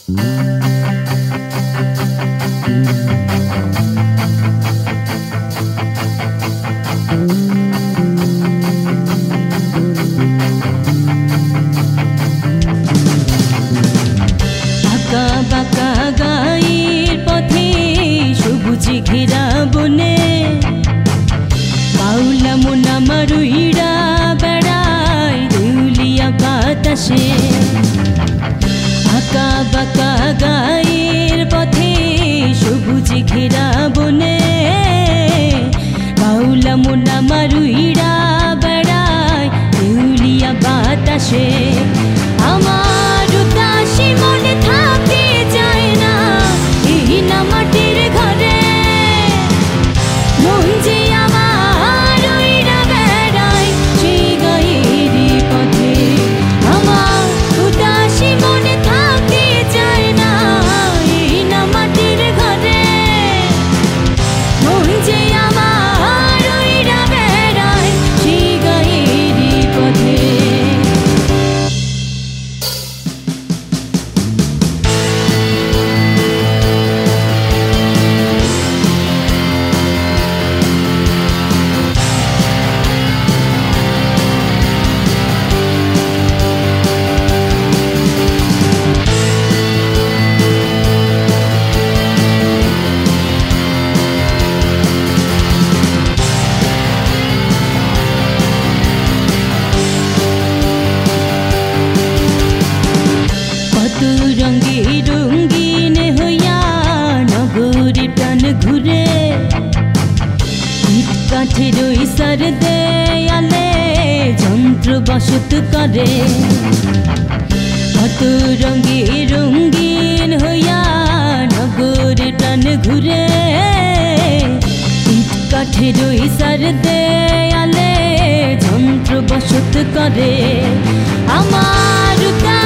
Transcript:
ঘেরা বনে বাউলা মোনা মারুইরা বেড়ায় দেউলিয়া বাতাসে আঁকা বাঁকা গায়ের পথে সবুজ ঘেরা বনে বাউলা মোনা মারুইরা বেড়ায় দেউলিয়া বাতাসে আমার উদাসী মনে থাকতে চায় না এই না মাটির ঘরে মন যে আমার উইরা বেড়ায় সেই গায়েরই পথে আমার উদাসী মনে থাকতে চায় না এই না মাটির ঘরে মন যে আমার উইরা বেড়ায় সেই গায়েরই পথে রঙে রঙিন হইয়া নগরী প্রাণ ঘুরে ইট কাঠের ওই সার দেয়ালে যন্ত্র বসত করে কত রঙে রঙিন হইয়া নগরী প্রাণ ঘুরে ইট কাঠের ওই সার দেয়ালে যন্ত্র বসত করে আমার